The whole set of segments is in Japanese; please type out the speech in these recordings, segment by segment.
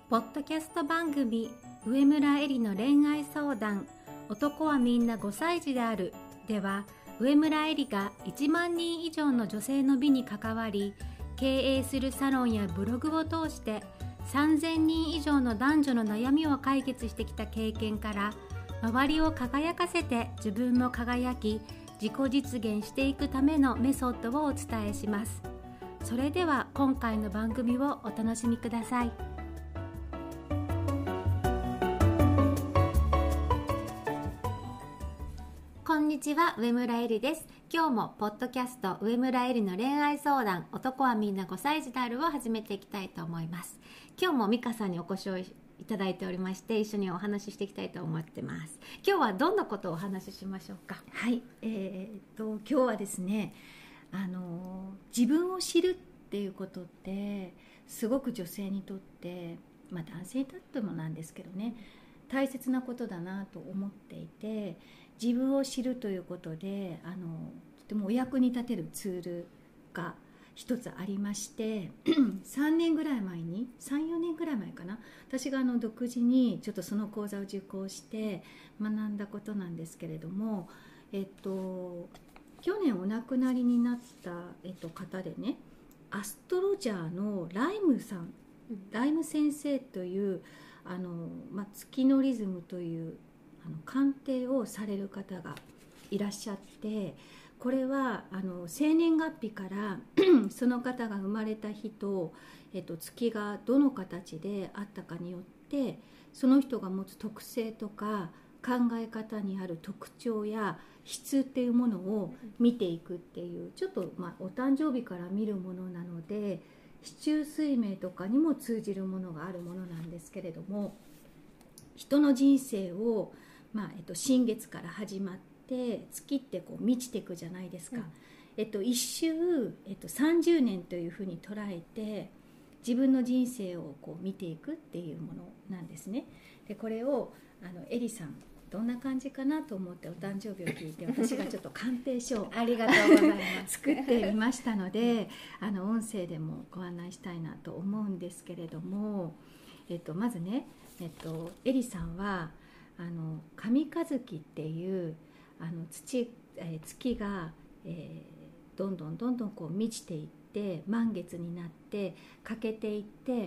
ポッドキャスト番組上村えりの恋愛相談、男はみんな5歳児であるでは、上村えりが1万人以上の女性の美に関わり、経営するサロンやブログを通して3000人以上の男女の悩みを解決してきた経験から、周りを輝かせて自分も輝き自己実現していくためのメソッドをお伝えします。それでは今回の番組をお楽しみください。こんにちは、上村えりです。今日もポッドキャスト上村えりの恋愛相談、男はみんな5歳児であるを始めていきたいと思います。今日も美香さんにお越しをいただいておりまして、一緒にお話ししていきたいと思ってます。今日はどんなことをお話ししましょうか。 はい、今日はですね、自分を知るっていうことってすごく女性にとって、男性にとってもなんですけどね、大切なことだなと思っていて、自分を知るということでとてもお役に立てるツールが一つありまして3年ぐらい前に3、4年ぐらい前かな、私が独自にちょっとその講座を受講して学んだことなんですけれども、去年お亡くなりになった、方でね、アストロジャーのライムさん、ライム先生という月のリズムという鑑定をされる方がいらっしゃって、これは生年月日からその方が生まれた日と、月がどの形であったかによって、その人が持つ特性とか考え方にある特徴や質っていうものを見ていくっていう、ちょっとお誕生日から見るものなので、四柱推命とかにも通じるものがあるものなんですけれども、人の人生を新月から始まって月って満ちていくじゃないですか、一周、30年というふうに捉えて自分の人生を見ていくっていうものなんですね。でこれをエリさんどんな感じかなと思ってお誕生日を聞いて、私がちょっと鑑定書をありがとうございます作ってみましたので音声でもご案内したいなと思うんですけれども、まずね、エリさんは神和月っていう月が、どんどん満ちていって満月になって欠けていって、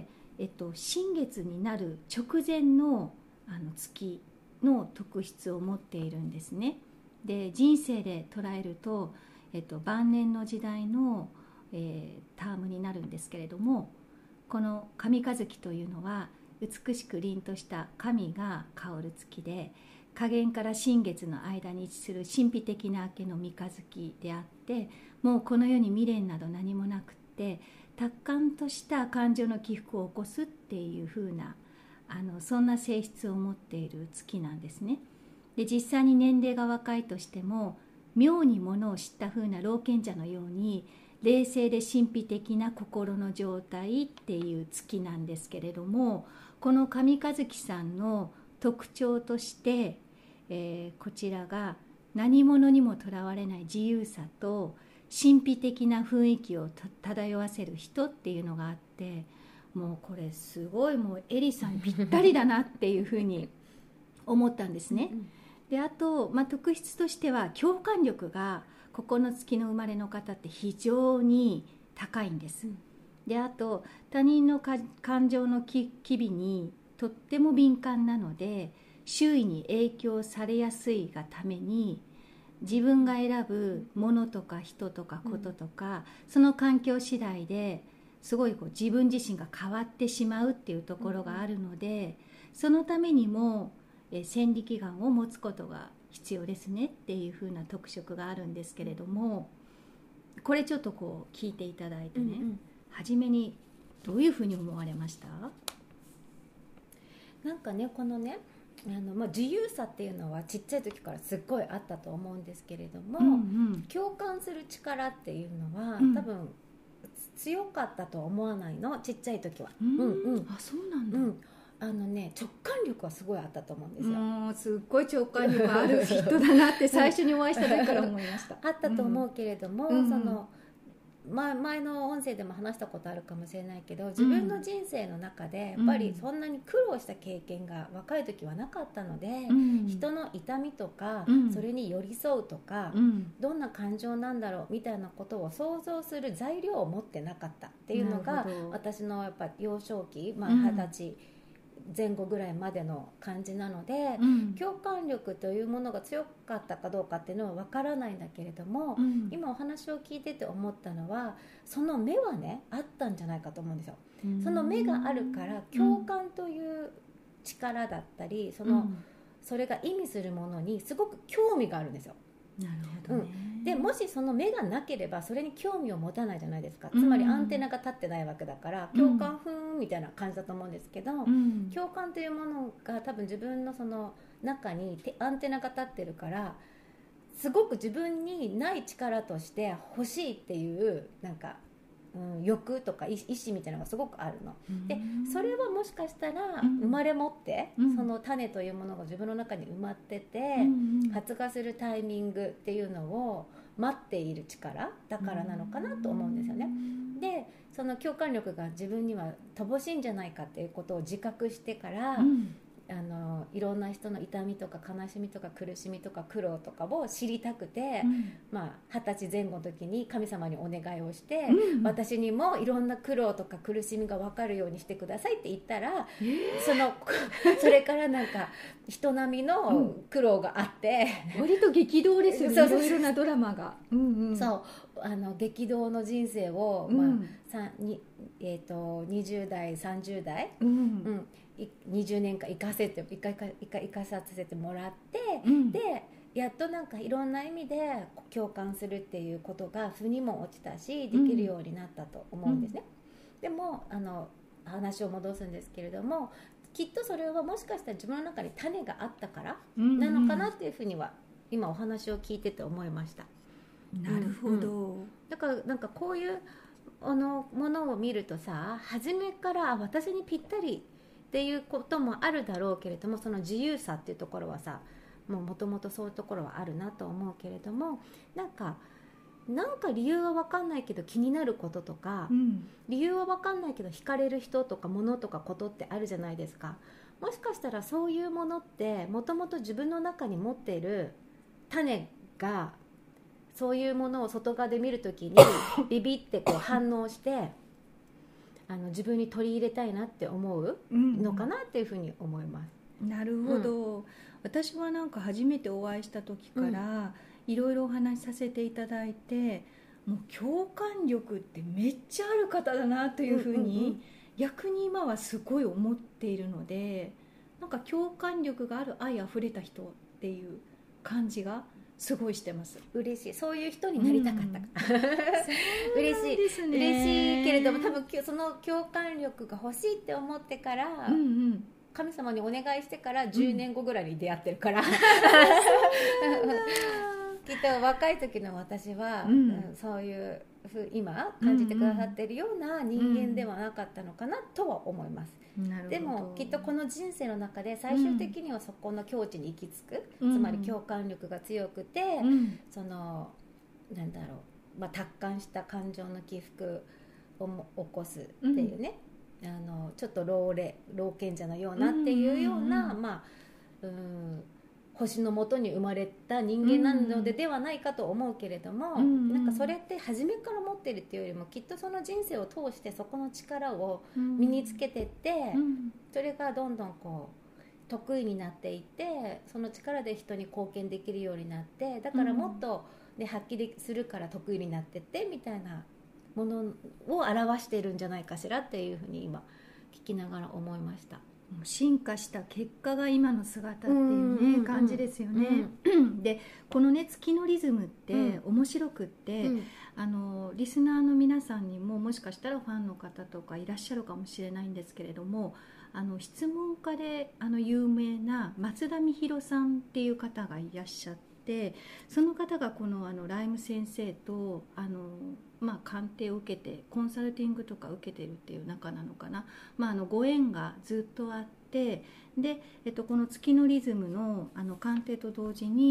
新月になる直前の月の特質を持っているんですね。で人生で捉えると、晩年の時代の、タームになるんですけれども、この神和月というのは美しく凛とした神が香る月で、下弦から新月の間に位置する神秘的な明けの三日月であって、もうこの世に未練など何もなくって、達観とした感情の起伏を起こすっていう風なそんな性質を持っている月なんですね。で実際に年齢が若いとしても、妙にものを知った風な老賢者のように冷静で神秘的な心の状態っていう月なんですけれども、この神和月さんの特徴として、こちらが何者にもとらわれない自由さと神秘的な雰囲気を漂わせる人っていうのがあって、もうこれすごいもうエリさんぴったりだなっていうふうに思ったんですね。であと、特質としては共感力がここの月の生まれの方って非常に高いんです。であと他人の感情の機微にとっても敏感なので、周囲に影響されやすいがために、自分が選ぶものとか人とかこととか、その環境次第ですごい自分自身が変わってしまうっていうところがあるので、そのためにも千里眼を持つことが必要ですねっていう風な特色があるんですけれども、これちょっと聞いていただいてね、初めにどういう風に思われました？ なんかね、このね自由さっていうのはちっちゃい時からすっごいあったと思うんですけれども、共感する力っていうのは、多分強かったとは思わないの、ちっちゃい時は。 あ、そうなんだ。 直感力はすごいあったと思うんですよ。 すっごい直感力ある人だなって最初にお会いした時から思いました。 あったと思うけれども、 前の音声でも話したことあるかもしれないけど、自分の人生の中でやっぱりそんなに苦労した経験が若い時はなかったので、人の痛みとか、それに寄り添うとか、どんな感情なんだろうみたいなことを想像する材料を持ってなかったっていうのが私のやっぱ幼少期、20歳前後ぐらいまでの感じなので、共感力というものが強かったかどうかっていうのは分からないんだけれども、今お話を聞いてて思ったのは、その目はねあったんじゃないかと思うんですよ。その目があるから共感という力だったり、それが意味するものにすごく興味があるんですよ。 なるほどね。 でもしその目がなければそれに興味を持たないじゃないですか。つまりアンテナが立ってないわけだから、共感ふーんみたいな感じだと思うんですけど、共感というものが多分自分のその中にアンテナが立ってるから、すごく自分にない力として欲しいっていうなんか、欲とか意志みたいなのがすごくあるので、それはもしかしたら生まれ持って、その種というものが自分の中に埋まってて、発芽するタイミングっていうのを待っている力だからなのかなと思うんですよね。でその共感力が自分には乏しいんじゃないかっていうことを自覚してから、いろんな人の痛みとか悲しみとか苦しみとか苦労とかを知りたくて、20歳前後の時に神様にお願いをして、私にもいろんな苦労とか苦しみが分かるようにしてくださいって言ったら、それからなんか人並みの苦労があって、 割と激動ですよね。いろいろなドラマが、 そう激動の人生を、20代30代、20年間生かさせてもらって、でやっとなんかいろんな意味で共感するっていうことが腑にも落ちたし、できるようになったと思うんですね。でも話を戻すんですけれども、きっとそれはもしかしたら自分の中に種があったからなのかなっていうふうには今お話を聞いてて思いました。 なるほど、 だからなんかこういうものを見るとさ、初めから私にぴったりっていうこともあるだろうけれども、その自由さっていうところはさ、もともとそういうところはあるなと思うけれども、なんか理由は分かんないけど気になることとか、理由は分かんないけど惹かれる人とか物とかことってあるじゃないですか。もしかしたらそういうものってもともと自分の中に持っている種が、そういうものを外側で見るときにビビってこう反応して自分に取り入れたいなって思うのかなっていうふうに思います。 なるほど、私はなんか初めてお会いした時からいろいろお話しさせていただいて、もう共感力ってめっちゃある方だなというふうに逆に今はすごい思っているので、なんか共感力がある愛あふれた人っていう感じがすごいしてます。 嬉しい、そういう人になりたかった、嬉しいですね。嬉しいけれども、多分その共感力が欲しいって思ってから、神様にお願いしてから10年後ぐらいに出会ってるから、きっと若い時の私は、そういう今感じてくださってるような人間ではなかったのかなとは思います。でもきっとこの人生の中で最終的にはそこの境地に行き着く、つまり共感力が強くて、そのなんだろう、達観した感情の起伏を起こすっていうね、ちょっと老賢者のようなっていうような、星の下に生まれた人間なのではないかと思うけれども、なんかそれって初めから持ってるっていうよりも、きっとその人生を通してそこの力を身につけていって、それがどんどんこう得意になっていって、その力で人に貢献できるようになって、だからもっと、発揮するから得意になってってみたいなものを表しているんじゃないかしらっていうふうに今聞きながら思いました。 進化した結果が今の姿っていうね、感じですよね。でこのね月のリズムって面白くって、リスナーの皆さんにももしかしたらファンの方とかいらっしゃるかもしれないんですけれども、質問家で有名な松田美弘さんっていう方がいらっしゃって、その方がこのライム先生と鑑定を受けてコンサルティングとか受けてるっていう仲なのかな、ご縁がずっとあって、で、この月のリズムの鑑定と同時に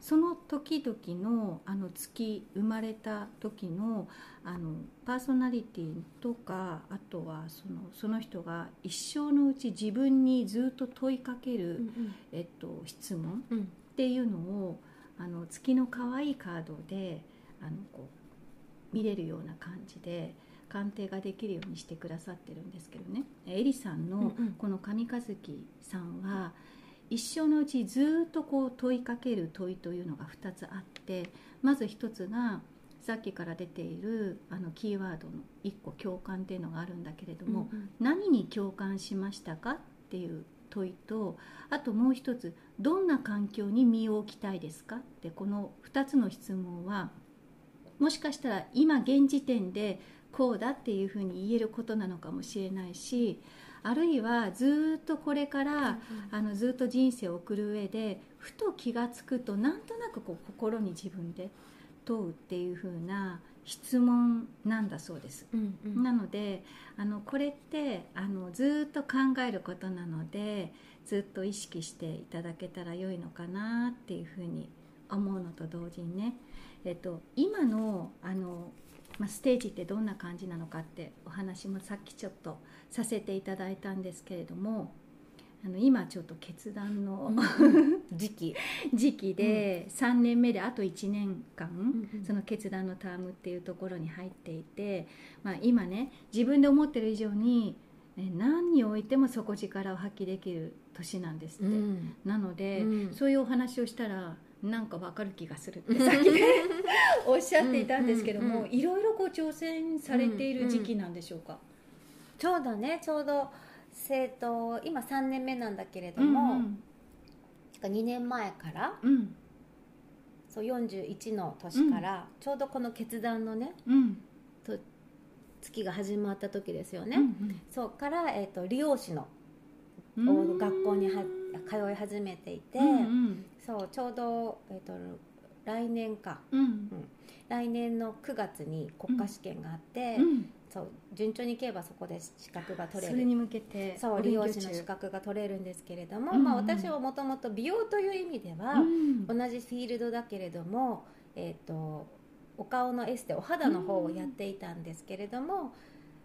その時々の月生まれた時のパーソナリティとか、あとはその人が一生のうち自分にずっと問いかける、質問っていうのを月の可愛いカードでこう見れるような感じで鑑定ができるようにしてくださってるんですけどね、エリさんのこの上和樹さんは一生のうちずっとこう問いかける問いというのが2つあって、まず1つがさっきから出ているキーワードの1個共感っていうのがあるんだけれども、何に共感しましたかっていう問いと、あともう1つ、どんな環境に身を置きたいですかって、この2つの質問はもしかしたら今現時点でこうだっていうふうに言えることなのかもしれないし、あるいはずっとこれからずっと人生を送る上でふと気がつくとなんとなくこう心に自分で問うっていう風な質問なんだそうです、なのでこれってずっと考えることなので、ずっと意識していただけたら良いのかなっていう風に思うのと同時にね、今のステージってどんな感じなのかってお話もさっきちょっとさせていただいたんですけれども、今ちょっと決断の時期で3年目であと1年間その決断のタームっていうところに入っていて、今ね自分で思ってる以上に何においても底力を発揮できる年なんですって、なので、そういうお話をしたらなんか分かる気がするってさっきおっしゃっていたんですけども、いろいろこう挑戦されている時期なんでしょうか。 そうだね、ちょうど今3年目なんだけれども、2年前から、そう41の年から、ちょうどこの決断のね、月が始まった時ですよね、そうから、理容師の学校に通い始めていて、そうちょうど、来年か、来年の9月に国家試験があって、そう順調にいけばそこで資格が取れる、 それに向けてそう理容師の資格が取れるんですけれども、私はもともと美容という意味では、同じフィールドだけれども、お顔のエステ、お肌の方をやっていたんですけれども、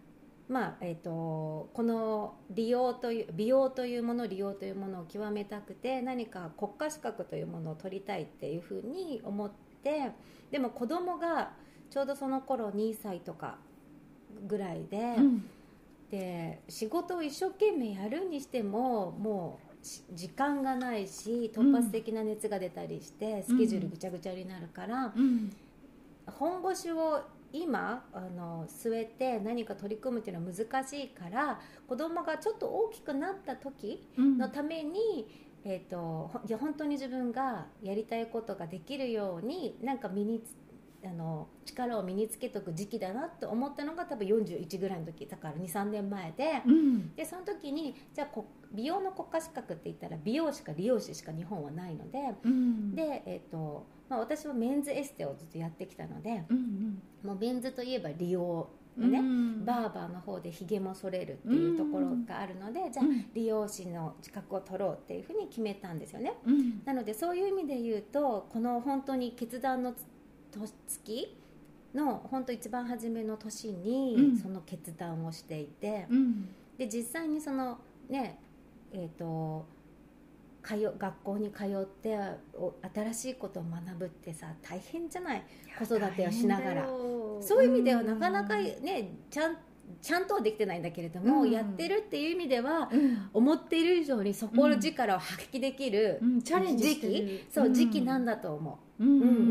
この美容というものを極めたくて、何か国家資格というものを取りたいっていうふうに思って、でも子供がちょうどその頃2歳とかぐらいで、で仕事を一生懸命やるにしてももう時間がないし、突発的な熱が出たりして、スケジュールぐちゃぐちゃになるから、本腰を今据えて何か取り組むっていうのは難しいから、子供がちょっと大きくなった時のために、本当に自分がやりたいことができるようになんか力を身につけとく時期だなと思ったのが多分41ぐらいの時だから 2,3 年前で、でその時にじゃあ美容の国家資格って言ったら美容師か理容師しか日本はないので、で、私はメンズエステをずっとやってきたので、もうメンズといえば理容ね、バーバーの方でひげも剃れるっていうところがあるので、じゃあ理容師の資格を取ろうっていうふうに決めたんですよね、なのでそういう意味で言うと、この本当に決断の月の本当一番初めの年にその決断をしていて、で実際にそのね学校に通って新しいことを学ぶってさ大変じゃない、子育てをしながら。そういう意味ではなかなかね、ちゃんとはできてないんだけれども、やってるっていう意味では、思っている以上にそこの力を発揮できるチャレンジしてる時期なんだと思う。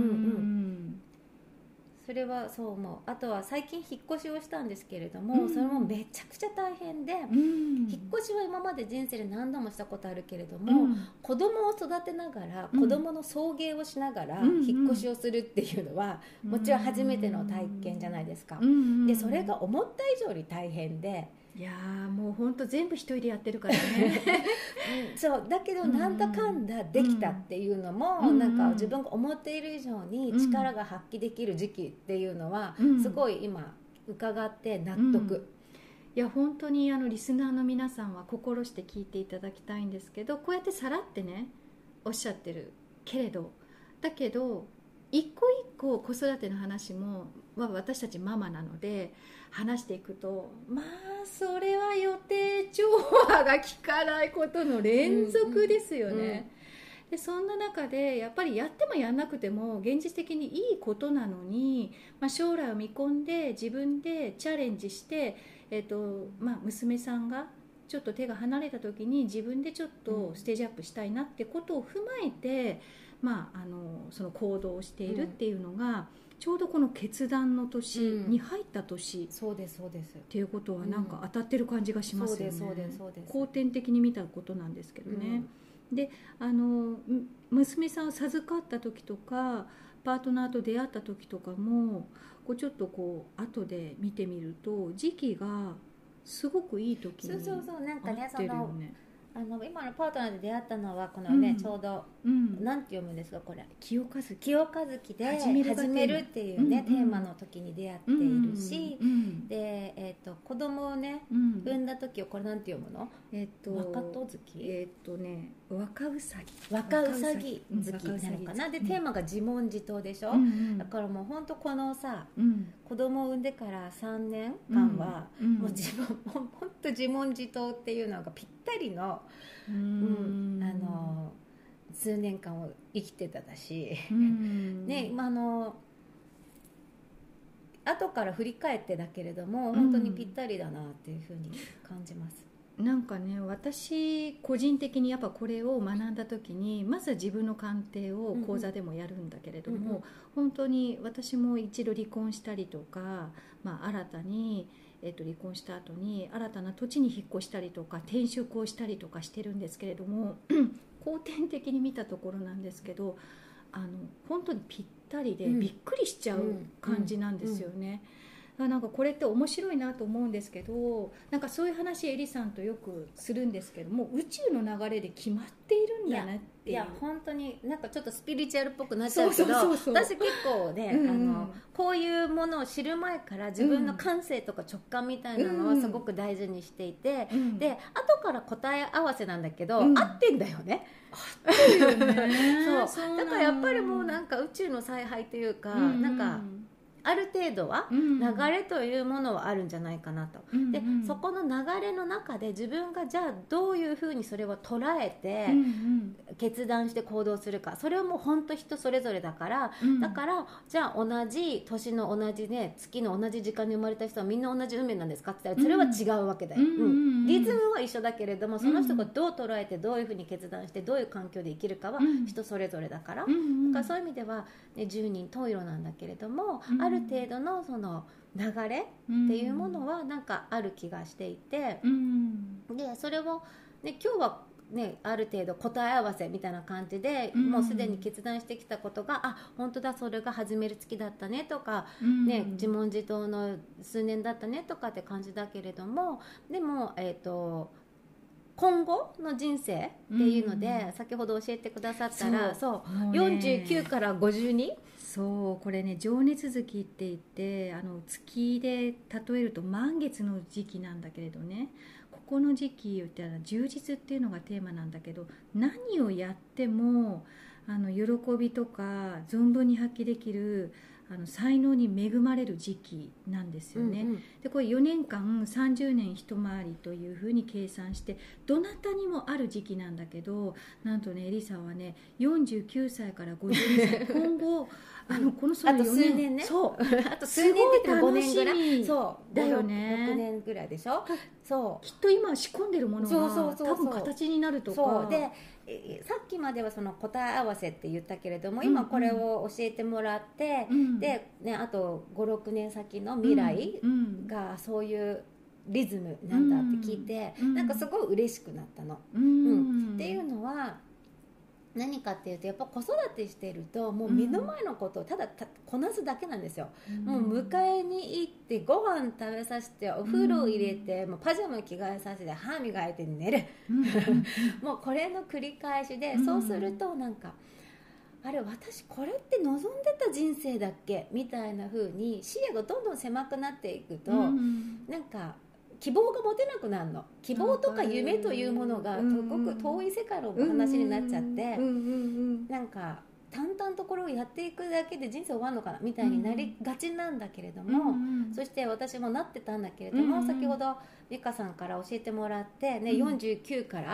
それはそう思う。あとは最近引っ越しをしたんですけれども、それもめちゃくちゃ大変で、引っ越しは今まで人生で何度もしたことあるけれども、子供を育てながら、子供の送迎をしながら引っ越しをするっていうのは、もちろん初めての体験じゃないですか、でそれが思った以上に大変で、 いやもう本当全部一人でやってるからねそうだけどなんだかんだできたっていうのも、なんか自分が思っている以上に力が発揮できる時期っていうのは、すごい今伺って納得、 いや本当にリスナーの皆さんは心して聞いていただきたいんですけど、こうやってさらってねおっしゃってるけれど、 だけど一個一個子育ての話も私たちママなので話していくと、まあそれは予定調和が効かないことの連続ですよね、でそんな中でやっぱりやってもやんなくても現実的にいいことなのに、将来を見込んで自分でチャレンジして、娘さんがちょっと手が離れた時に自分でちょっとステージアップしたいなってことを踏まえて、その行動をしているっていうのが、ちょうどこの決断の年に入った年、 そうですそうですっていうことはなんか当たってる感じがしますよね。 そうですそうです。 後天的に見たことなんですけどね、で娘さんを授かった時とかパートナーと出会った時とかもちょっと後で見てみると時期がすごくいい時に合ってるよね。 そうなんかね、今のパートナーで出会ったのはこのね、ちょうど、なんて読むんですかこれ、 清和樹で始めるっていうね、テーマの時に出会っているし、で、子供をね、産んだ時をこれなんて読むの、若と月、 若うさぎ月なのかな、でテーマが自問自答でしょ、だからもう本当このさ、子供を産んでから3年間は、もう本当自問自答っていうのがぴったりの数年間を生きてただし、ね、後から振り返ってだけれども本当にぴったりだなっていうふうに感じます。 なんかね、私個人的にやっぱこれを学んだ時にまずは自分の鑑定を講座でもやるんだけれども、本当に私も一度離婚したりとか、新たに離婚した後に新たな土地に引っ越したりとか転職をしたりとかしてるんですけれども後天的に見たところなんですけど、本当にぴったりでびっくりしちゃう感じなんですよね。なんかこれって面白いなと思うんですけど、なんかそういう話エリさんとよくするんですけども、宇宙の流れで決まっているんだなっていう。 いや本当になんかちょっとスピリチュアルっぽくなっちゃうけど、私結構ね、こういうものを知る前から自分の感性とか直感みたいなのをすごく大事にしていて、で後から答え合わせなんだけど、合ってんだよね。 合ってるよね。 そうだからやっぱりもうなんか宇宙の采配というか、なんかある程度は流れというものはあるんじゃないかなと、でそこの流れの中で自分がじゃあどういうふうにそれを捉えて決断して行動するか、それはもう本当人それぞれだから、だからじゃあ同じ年の同じね月の同じ時間に生まれた人はみんな同じ運命なんですかって言ったらそれは違うわけだよ、リズムは一緒だけれども、その人がどう捉えてどういうふうに決断してどういう環境で生きるかは人それぞれだから、だからそういう意味では、ね、10人十色なんだけれども、ある程度のその流れっていうものはなんかある気がしていて、でそれを、ね、今日は、ね、ある程度答え合わせみたいな感じで、もうすでに決断してきたことが、本当だそれが始める月だったねとか、ね、自問自答の数年だったねとかって感じだけれども、でも今後の人生っていうので、先ほど教えてくださったら、49から52、 そうこれね情熱月って言って月で例えると満月の時期なんだけれどね、ここの時期言ったら充実っていうのがテーマなんだけど、何をやっても喜びとか存分に発揮できる才能に恵まれる時期なんですよね、でこれ4年間30年一回りというふうに計算してどなたにもある時期なんだけど、なんとねエリさんはね49歳から52歳今後このその4年あと数年ね、そうあと数年って言っても5年ぐらいそうだよね、 6年ぐらいでしょ、そうきっと今仕込んでるものが多分形になるとか、 そうでさっきまではその答え合わせって言ったけれども、今これを教えてもらって、で、ね、あと 5,6 年先の未来がそういうリズムなんだって聞いて、なんかすごい嬉しくなったの、っていうのは何かっていうと、やっぱ子育てしてるともう目の前のことをただこなすだけなんですよ、もう迎えに行ってご飯食べさせてお風呂入れて、もうパジャマ着替えさせて歯磨いて寝る、もうこれの繰り返しで、そうするとなんかあれ私これって望んでた人生だっけみたいな風に視野がどんどん狭くなっていくと、なんか希望が持てなくなるの。希望とか夢というものがすごく遠い世界の話になっちゃって、なんか淡々とこれをやっていくだけで人生終わるのかなみたいになりがちなんだけれども、そして私もなってたんだけれども、先ほど美香さんから教えてもらって、ね、49から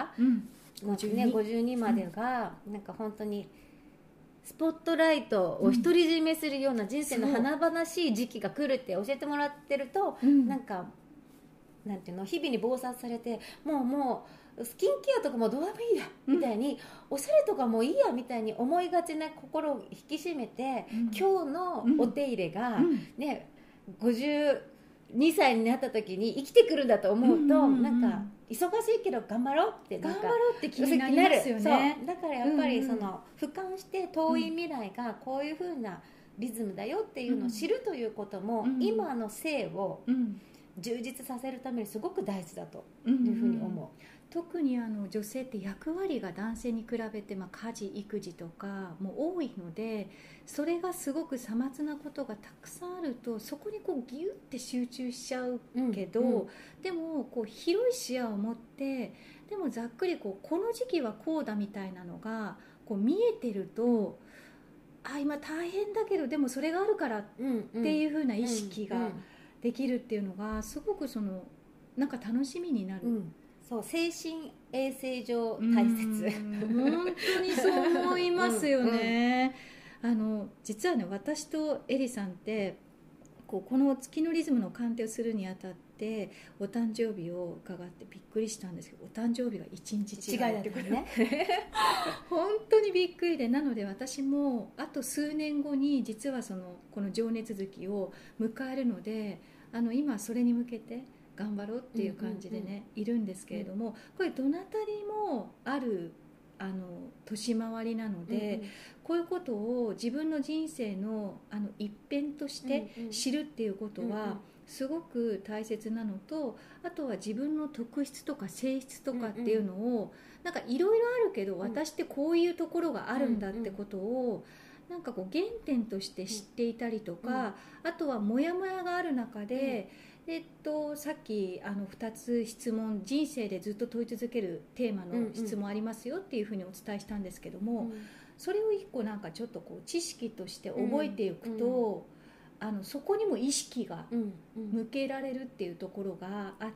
、52までがなんか本当にスポットライトを独り占めするような人生の華々しい時期が来るって教えてもらってると、なんかなんていうの、日々に忙殺されてもうスキンケアとかもどうでもいいやみたいに、おしゃれとかもいいやみたいに思いがちな心を引き締めて、今日のお手入れが、ね、52歳になった時に生きてくるんだと思うと、なんか忙しいけど頑張ろうってなんか気になりますよね。 そうだからやっぱりその俯瞰して遠い未来がこういう風なリズムだよっていうのを知るということも、今の生を充実させるためにすごく大事だというふうに思う。 特に女性って役割が男性に比べて、家事育児とかも多いので、それがすごくさまつなことがたくさんあると、そこにこうギュッて集中しちゃうけど、でもこう広い視野を持って、でもざっくりこの時期はこうだみたいなのがこう見えてると、今大変だけどでもそれがあるからっていう風な意識ができるっていうのが、すごくなんか楽しみになる。 そう精神衛生上大切。 本当にそう思いますよね。実はね、私とエリさんってこの月のリズムの鑑定をするにあたってお誕生日を伺ってびっくりしたんですけど、お誕生日が1日違いだってことね。本当にびっくりで、なので私もあと数年後に実はこの情熱月を迎えるので、今それに向けて頑張ろうっていう感じでね、いるんですけれども、これどなたにもある年回りなので、こういうことを自分の人生の一辺として知るっていうことはすごく大切なのと、あとは自分の特質とか性質とかっていうのを、なんかいろいろあるけど、私ってこういうところがあるんだってことをなんかこう原点として知っていたりとか、あとはモヤモヤがある中で、さっき2つ質問、人生でずっと問い続けるテーマの質問ありますよっていうふうにお伝えしたんですけども、それを1個なんかちょっとこう知識として覚えていくと、そこにも意識が向けられるっていうところがあって、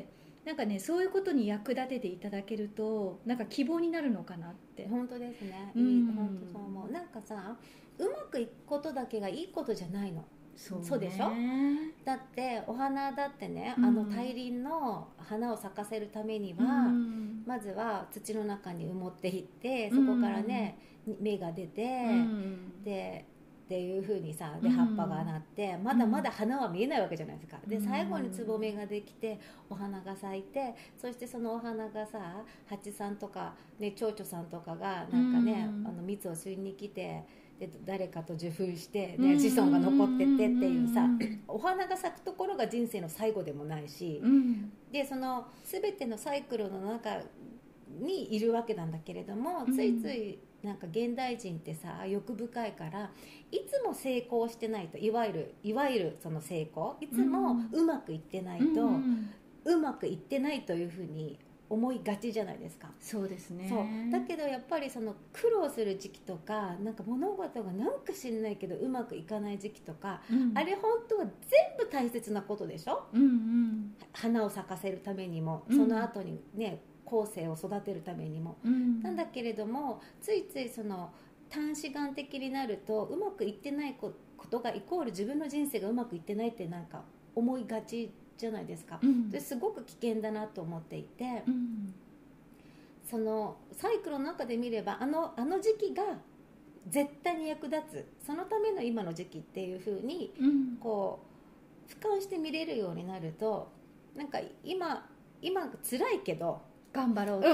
なんかね、そういうことに役立てていただけるとなんか希望になるのかなって。 本当ですね、本当そう思う。なんかさ、うまくいくことだけがいいことじゃないの。そうでしょ。だってお花だってね、大輪の花を咲かせるためには、まずは土の中に埋もっていって、そこからね、芽が出て、でっていう風にさ、で葉っぱがなって、まだまだ花は見えないわけじゃないですか。で最後につぼみができてお花が咲いて、そしてそのお花がさ、蜂さんとか、ね、蝶々さんとかがなんかね、蜜を吸いに来て、で誰かと受粉して、ね、子孫が残ってってっていうさ、お花が咲くところが人生の最後でもないし、でその全てのサイクルの中にいるわけなんだけれども、ついついなんか現代人ってさ、欲深いから、いつも成功してないと、いわゆるその成功、いつもうまくいってないと、うまくいってないというふうに思いがちじゃないですか。 そうですね。 そうだけどやっぱりその苦労する時期とか、なんか物事がなんか知んないけどうまくいかない時期とか、あれ本当は全部大切なことでしょ。花を咲かせるためにも、その後にね、後世を育てるためにも、なんだけれども、ついついその短視眼的になると、うまくいってないことがイコール自分の人生がうまくいってないってなんか思いがちじゃないですか。すごく危険だなと思っていて、そのサイクルの中で見れば、あの時期が絶対に役立つ、そのための今の時期っていう風にこう俯瞰して見れるようになると、なんか今辛いけど頑張ろうっていう、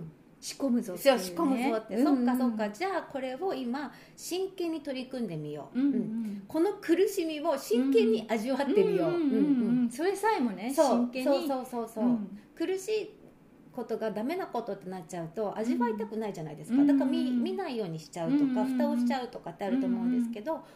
仕込むぞっていうね。 仕込むぞって、そっか、じゃあこれを今真剣に取り組んでみよう、この苦しみを真剣に味わってみよう、 それさえもね、真剣に苦しいことがダメなことってなっちゃうと味わいたくないじゃないですか。だから見ないようにしちゃうとか、蓋をしちゃうとかってあると思うんですけど、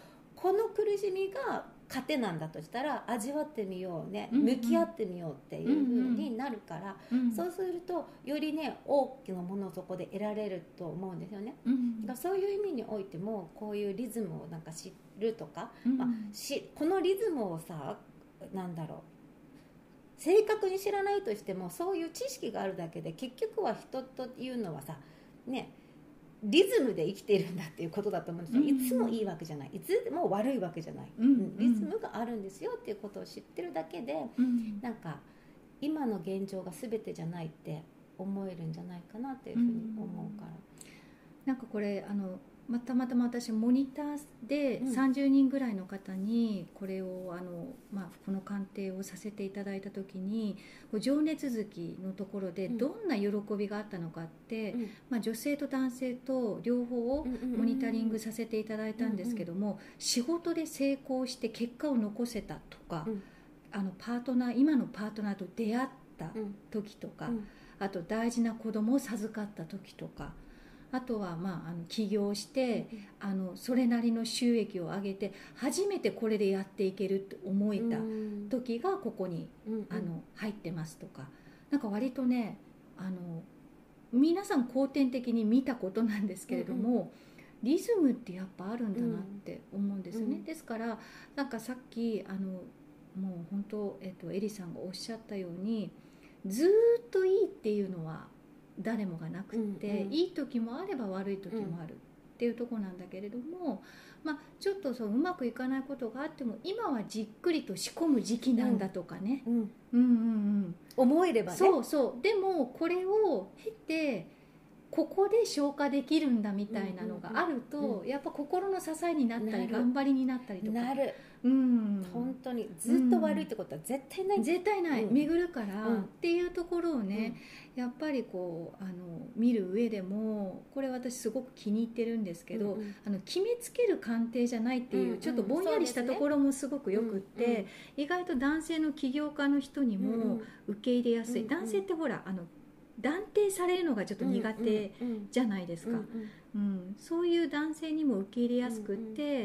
この苦しみが糧なんだとしたら味わってみようね、向き合ってみようっていう風になるから、そうするとよりね大きなものをそこで得られると思うんですよね。だからそういう意味においてもこういうリズムをなんか知るとか、このリズムをさ、なんだろう、正確に知らないとしてもそういう知識があるだけで結局は人というのはさね、リズムで生きているんだっていうことだと思うんですよ。いつもいいわけじゃない、いつでも悪いわけじゃない、リズムがあるんですよっていうことを知ってるだけで、なんか今の現状が全てじゃないって思えるんじゃないかなっていうふうに思うから、 なんかこれたまたま私モニターで30人ぐらいの方にこれをこの鑑定をさせていただいた時に、情熱続きのところでどんな喜びがあったのかって、女性と男性と両方をモニタリングさせていただいたんですけども、仕事で成功して結果を残せたとか、今のパートナーと出会った時とか、あと大事な子供を授かった時とか、あとは起業して、それなりの収益を上げて初めてこれでやっていけると思えた時がここに、入ってますとか、なんか割とね皆さん後天的に見たことなんですけれども、リズムってやっぱあるんだなって思うんですよね。ですからなんかさっきもう本当、エリさんがおっしゃったように、ずっといいっていうのは誰もがなくて、いい時もあれば悪い時もあるっていうところなんだけれども、ちょっとうまくいかないことがあっても今はじっくりと仕込む時期なんだとかね、 思えればね、 そうでもこれを経てここで消化できるんだみたいなのがあると、やっぱ心の支えになったり頑張りになったりとかなる、本当にずっと悪いってことは絶対ない、 絶対ない、巡るから、っていうところをね、やっぱり見る上でもこれ私すごく気に入ってるんですけど、決めつける鑑定じゃないっていう、ちょっとぼんやりしたところもすごくよくって、意外と男性の起業家の人にも受け入れやすい、男性ってほら断定されるのがちょっと苦手じゃないですか、そういう男性にも受け入れやすくって、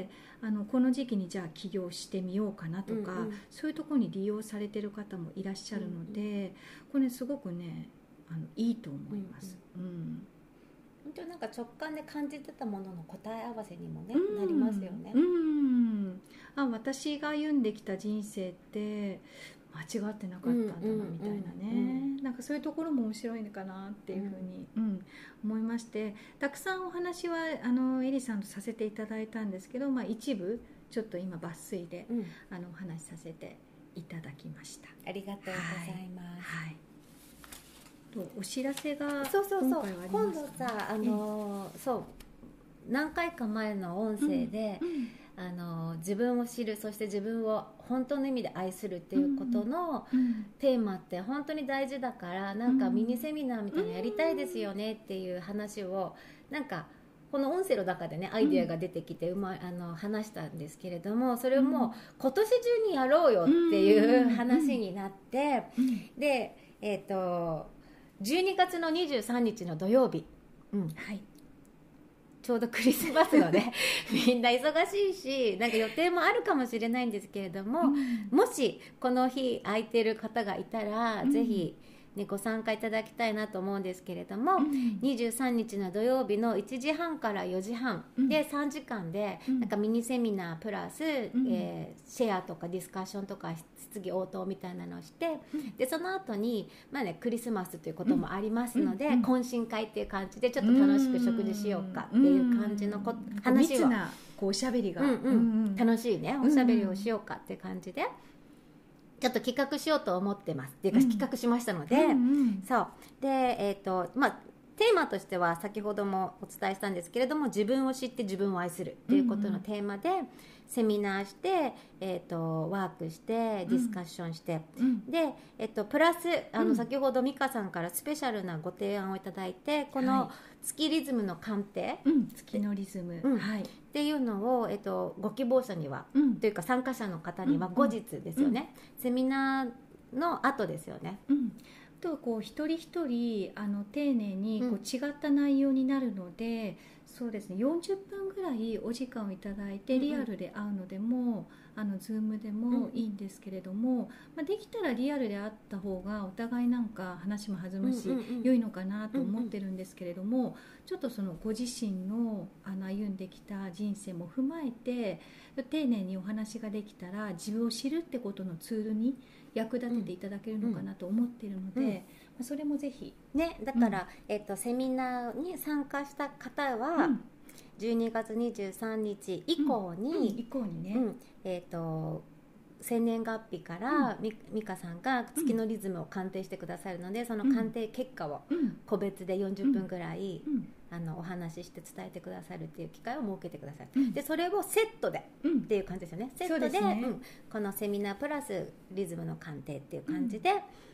この時期にじゃあ起業してみようかなとか、そういうところに利用されてる方もいらっしゃるので、これすごくねいいと思います。 本当なんか直感で感じてたものの答え合わせにもね、なりますよね。 私が歩んできた人生って間違ってなかったんだなみたいなね、なんかそういうところも面白いのかなっていうふうに、思いまして、たくさんお話はエリさんとさせていただいたんですけど、一部ちょっと今抜粋で、お話しさせていただきました。 ありがとうございます。 お知らせが今度さ何回か前の音声で、自分を知る、そして自分を本当の意味で愛するっていうことのテーマって本当に大事だから、なんかミニセミナーみたいなのやりたいですよねっていう話をなんかこの音声の中でねアイデアが出てきて話したんですけれども、それをもう今年中にやろうよっていう話になって、で12月の23日の土曜日、ちょうどクリスマスのねみんな忙しいし、なんか予定もあるかもしれないんですけれども、もしこの日空いてる方がいたら、ぜひご参加いただきたいなと思うんですけれども、23日の土曜日の1時半から4時半で3時間でなんかミニセミナープラス、シェアとかディスカッションとか質疑応答みたいなのをして、でその後にクリスマスということもありますので、懇親会っていう感じでちょっと楽しく食事しようかっていう感じの話を、 密なおしゃべりが、 楽しいねおしゃべりをしようかっていう感じでちょっと企画しようと思ってますっていうか、企画しましたので、そうでテーマとしては先ほどもお伝えしたんですけれども、自分を知って自分を愛するということのテーマで、セミナーして、ワークしてディスカッションして、で、プラス先ほど美香さんからスペシャルなご提案をいただいて、この月リズムの鑑定、 月のリズム、 っていうのを、ご希望者には、というか参加者の方には後日ですよね、セミナーの後ですよね、 とこう一人一人丁寧にこう違った内容になるので、そうですね、40分ぐらいお時間をいただいてリアルで会うのでも、Zoom でもいいんですけれども、できたらリアルで会った方がお互いなんか話も弾むし、良いのかなと思ってるんですけれども、ちょっとそのご自身の歩んできた人生も踏まえて丁寧にお話ができたら、自分を知るってことのツールに役立てていただけるのかなと思っているので、それもぜひね、だから、セミナーに参加した方は、12月23日以降に、生年月日から美香さんが月のリズムを鑑定してくださるので、その鑑定結果を個別で40分ぐらい、お話しして伝えてくださるっていう機会を設けてください、でそれをセットで、っていう感じですよね。セットで、このセミナープラスリズムの鑑定っていう感じで、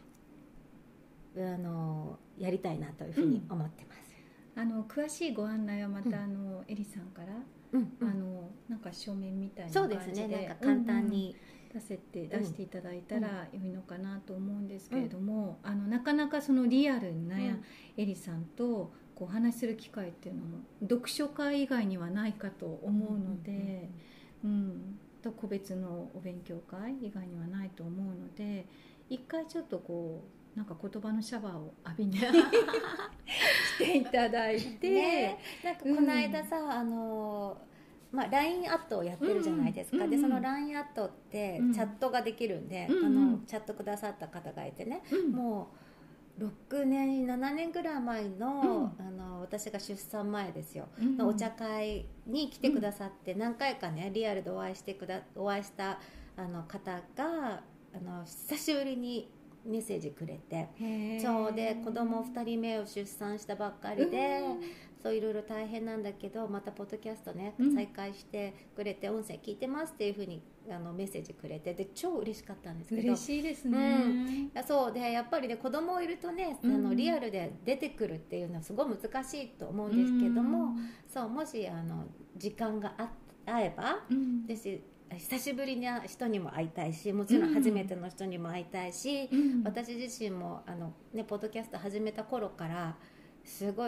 やりたいなというふうに思ってます。 詳しいご案内はまた、エリさんから、なんか書面みたいな感じで、 そうですね、なんか簡単に、 出していただいたら良いのかなと思うんですけれども、なかなかそのリアルなエリさんとこうお話しする機会っていうのも読書会以外にはないかと思うので、と個別のお勉強会以外にはないと思うので、一回ちょっとこうなんか言葉のシャワーを浴びにしていただいて、 ね、なんかこの間さ、LINE アットをやってるじゃないですか、でその LINE アットってチャットができるんで、チャットくださった方がいてね、もう6年7年ぐらい前の、私が出産前ですよ、お茶会に来てくださって、何回かねリアルでお会いした方が久しぶりにメッセージくれて、そうで子供2人目を出産したばっかりで、そういろいろ大変なんだけど、またポッドキャストね再開してくれて、音声聞いてますっていうふうにメッセージくれて、で超嬉しかったんですけど、 嬉しいですね、 そうでやっぱりね子供いるとね、リアルで出てくるっていうのはすごい難しいと思うんですけども、そうもし時間が合えば、久しぶりな人にも会いたいし、もちろん初めての人にも会いたいし、私自身もポッドキャスト始めた頃からすごい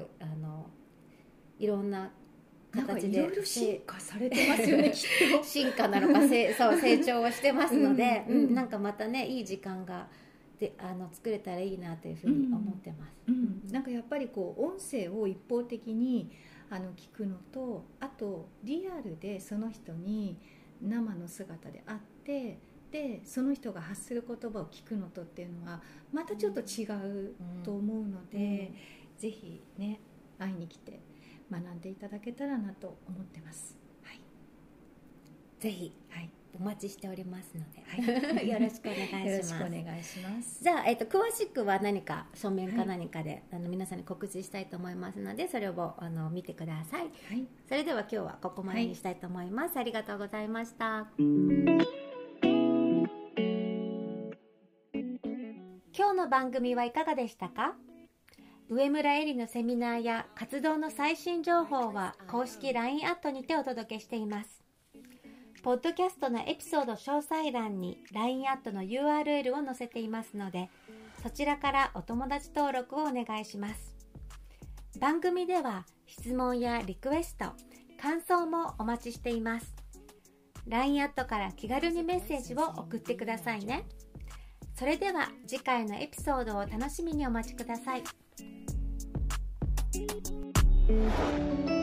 いろんな形でいろいろ進化されてますよねきっと進化なのか成長をしてますので、なんかまたねいい時間が作れたらいいなというふうに思ってます、 なんかやっぱりこう音声を一方的に聞くのと、あとリアルでその人に生の姿で会って、でその人が発する言葉を聞くのとっていうのはまたちょっと違うと思うので、ぜひね会いに来て学んでいただけたらなと思ってます、 ぜひ、お待ちしておりますので、よろしくお願いします。 よろしくお願いします。 じゃあ、詳しくは何か書面か何かで、皆さんに告知したいと思いますので、それを見てください、それでは今日はここまでにしたいと思います、ありがとうございました。今日の番組はいかがでしたか？上村えりのセミナーや活動の最新情報は公式 LINE アットにてお届けしています。ポッドキャストのエピソード詳細欄に LINE アットの URL を載せていますので、そちらからお友達登録をお願いします。番組では質問やリクエスト、感想もお待ちしています。LINE アットから気軽にメッセージを送ってくださいね。それでは次回のエピソードを楽しみにお待ちください。